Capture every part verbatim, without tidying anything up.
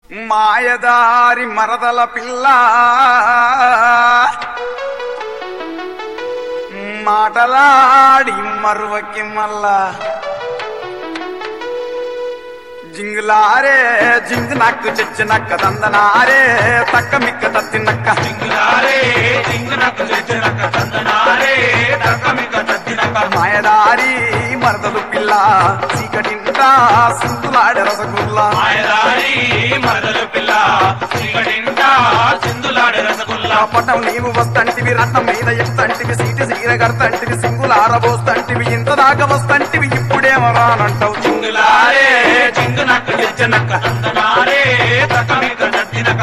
మాయదారి మరదల పిల్ల మాటలాడి మరువకి మల్లా జింగులారే జింగు నక్కు చెచ్చు నక్క దందనారే తక్క మిక్క తత్తి నక్క జింగులారే జింగు నక్కు చెచ్చు నక్క దందనారే తక్క మిక్క తత్తి నక్క మాయదారి మరదలు పిల్ల చీకటింట సింధులాడే రసగుల్లా మాయదారి మరదలు పిల్ల చీకటింట సింధులాడే రసగుల్లా పట్టం నీవు వస్తంటివి రత్నం మీద ఎత్తంటివి సీటి సీర గడతంటివి సింగులారబోస్తంటివి ఇంత దాకా వస్తంటివి ఇప్పుడేమో రానంటావు జింగులారే జింగు నక్కు చెచ్చు నక్క దందనారే తక్క మిక్క తత్తి నక్క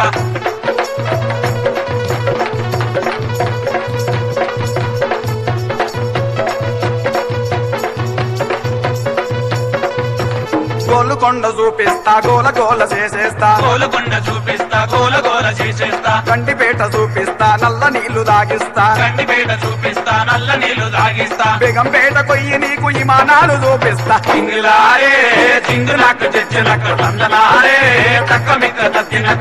గోలుకొండ చూపిస్తా గోల గోల చేసేస్తా గోలుకొండ చూపిస్తా గోల గోల చేసేస్తా గండిపేట చూపిస్తా నల్ల నీళ్లు దాగిస్తా గండిపేట చూపిస్తా నల్ల నీళ్లు దాగిస్తా బేగంపేట కొయ్యి నీకు ఇమానాలు చూపిస్తా జింగులారే జింగు నక్కు చెచ్చు నక్క దందనారే తక్క మిక్క తత్తి నక్క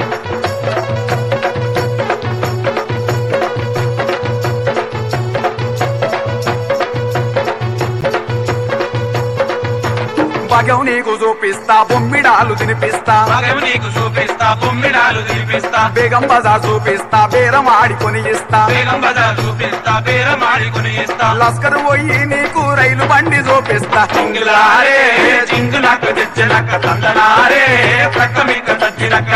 భగం నీకు చూపిస్తా బొమ్మిడాలు తినిపిస్తా మగం నీకు చూపిస్తా బొమ్మిడాలు తినిపిస్తా బేగం బజార్ చూపిస్తా బేరం ఆడికొని ఇస్తా బేగం బజార్ చూపిస్తా బేరం ఆడుకుని ఇస్తా లస్కర్ పోయి నీకు రైలు బండి చూపిస్తా జింగులారే జింగు నక్కు చెచ్చు నక్క దందనారే తక్క మిక్క తత్తి నక్క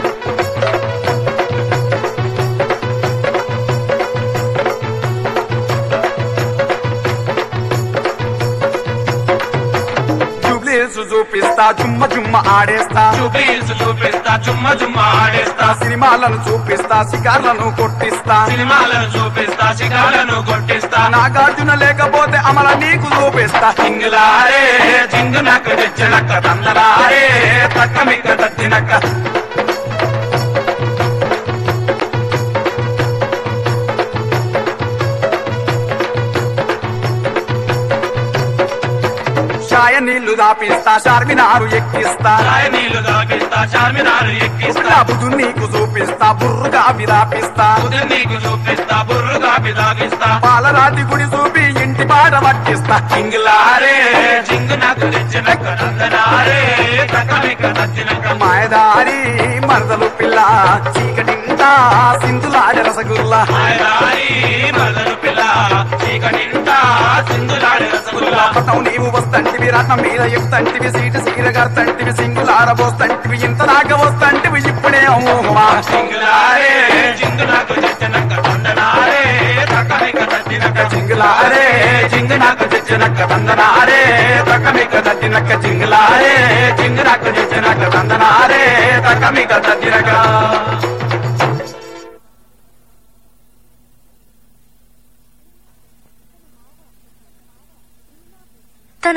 జూబ్లీస్ చూపిస్తా జుమ్మ జుమ్మ ఆడేస్తా చూపిల్స్ చూపిస్తా చుమ్మ చుమ్మ ఆడేస్తా సినిమాలను చూపిస్తా షికార్లను కొట్టిస్తా సినిమాలను చూపిస్తా శిఖాలను కొట్టిస్తా నాగార్జున లేకపోతే అమల నీకు చూపిస్తా జింగులారే జింగు నక్కు చెచ్చు నక్క దందనారే తక్క మిక్క తత్తి నక్క చాయ నీళ్లు దాపిస్తా చార్మినారు ఎక్కిస్తా రాయ నీళ్లు దాపిస్తా చార్మినారు ఎక్కిస్తా బుధు నీకు చూపిస్తా బుర్రుగా విదాపిస్తా ఉదయం నీకు చూపిస్తా బుర్రుగా బిదాగిస్తా పాలరాతి గుడి చూపి ఇంటి పాట పట్టిస్తా జింగులారే జింగు నక్కు చెచ్చు నక్క దందనారే తక్క మిక్క తత్తి నక్క మాయదారి మరదలు పిల్ల చీకటింట సింధులాడ రసగుల్లా మాయదారి మరదలు పిల్ల చీకటింట సింధులాడే రసగుల్లా పట్టం నీవు వస్తంటివి రథం మీద ఎక్కుతంటివి సీటు సీర గడతంటివి సింగులారబోస్తంటివి ఇంత దాకా వస్తంటివి ఇప్పుడే అమ్మోహమా జింగులారే జింగు నక్కు చెచ్చు నక్క దందనారే తక్క మిక్క తత్తి నక్క జింగులారే జింగు నక్కు చెచ్చు నక్క దందనారే తక్క మిక్క తత్తి నక్క జింగులారే జింగు నక్కు చెచ్చు నక్క దందనారే తక్క మిక్క తత్తి నక్క